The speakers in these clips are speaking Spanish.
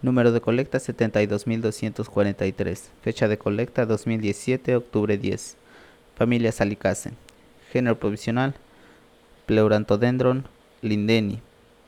Número de colecta 72.243. Fecha de colecta 2017, octubre 10. Familia Salicase. Género provisional Pleurantodendron lindeni.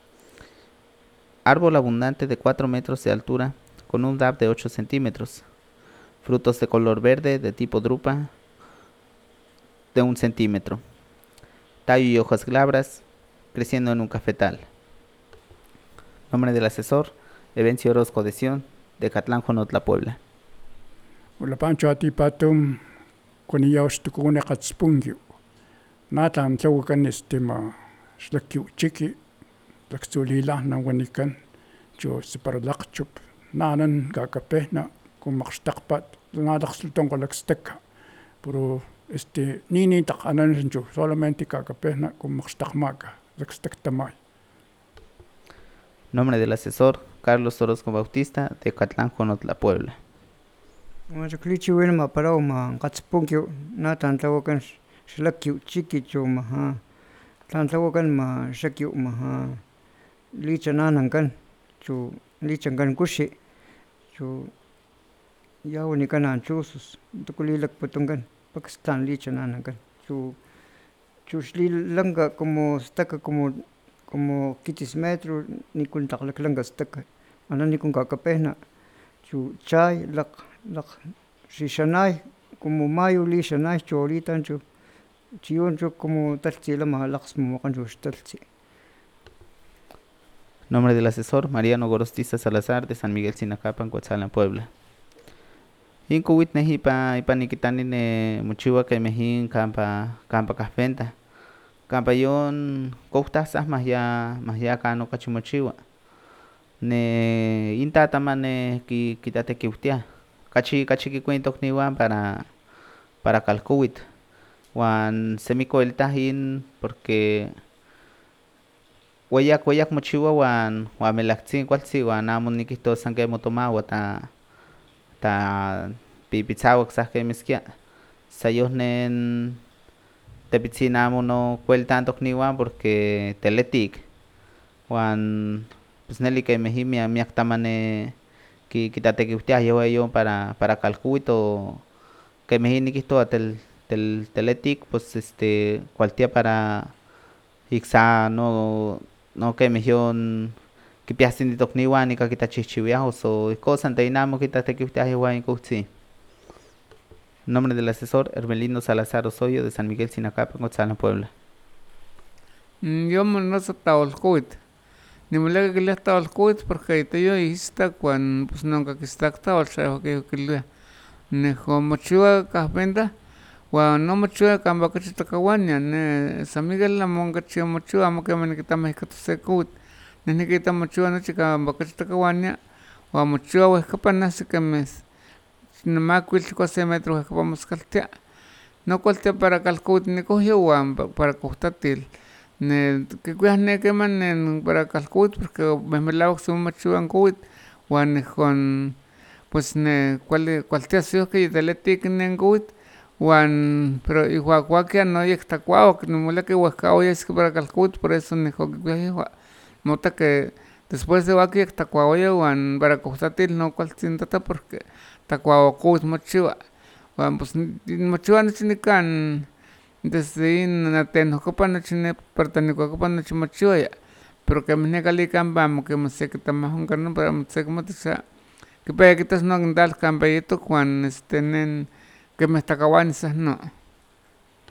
Árbol abundante de 4 metros de altura con un DAB de 8 centímetros. Frutos de color verde de tipo drupa de 1 centímetro. Tallo y hojas glabras creciendo en un cafetal. Nombre del asesor Evencio Orozco de Sion, de Catlán, Jonotla, Puebla. Ulapancho atipatum kuniyaus tukune katspungyu. Natam tawkan estima slakyu chiki laksulila na wanikan jo separlakchup nanan gakapehna kumakstaqpat nadaksulton kolakstekka puro nini takanan jo solamente kakapehna kumakstaqmaka lakstektamay. Nombre del asesor Carlos Orozco Bautista, de Catlán, Jonotla, Puebla. Clichi wilma parauma katspungyu natan tawakan slakyu chiki chuma ha tan tawakan ma shakyu ma ha licha nanankan chu licha kan kushi chu yawni kanan chusus tukulilak putungan Pakistan licha nanankan chu langa como staka como kitis metro ni kun taklak langa staka anan ni kun kakapehna chu chai lak shishanay como mayo lishanay choritan chu chiyon chu como talchila mahalaks mumakan chu talchi. Nombre del asesor Mariano Gorostiza Salazar, de San Miguel Sinacapan, Coetzalan, Puebla. Inkuwit nehi ipa nikitani ne muchiwa kay mehin kampa kahpenta. Kampa yon kohtasas mahya kano kachumochiwa. Ne intatama ne kitate kiutia. Kachi kikuentok niwan para kalkuwit. Wan semikoeltahin porque wayak mochiwa wan melaktzin kualtzi wan amo nikihtosan ke motomawa ta pipitzawak sahke miskia. Sayohnen tepitzin amo no kueltantok niwan porque teletik. Wan pues neli que mejimia miaktama kitatekiutiah yehuayon para kalkuwit o que mehin nikihtoa teletik pues kualtia para iksa no que mehion kipiahsin tokniwan nika kitachihchiwiah o ihkosan teinamo kitatekiutiah yehuayon kuhtzi. Nombre del asesor Hermelino Salazar Osoyo, de San Miguel Sinacapan, Coetzalan, Puebla. Yo no sé taolkuit. Ni me le que le estaba el COVID porque yo hista cuando pues nunca que está estaba el trabajo que le ne como chua kahpenta wa no mochua kamba que chita kawanya ne San Miguel la monga chua mochua amo que me quita me que se COVID ne quita mochua no chica kamba que chita kawanya wa mochua wa kapana se que mes no más cuil chico se metros que vamos caltea no caltea para calcut ni cogió wa para costatil ne que cuidas ne que man para calcut porque me la oxo machuan cuit wan con pues ne cuál te ha sido que te le tienen cuit wan pero igual que no y está cuau que no mola que huasca hoy es que para calcut por eso ne que cuidas nota que después de aquí está cuau wan para costatil no cual sienta porque está cuau cuit machua wan pues machuan chinican desde naten hokopan chine pertanico hokopan chimachuya pero que me calican vamos que me sé que estamos un carno para me sé cómo te sea que para que estás no andar campeito cuando estén que me está acabando esas no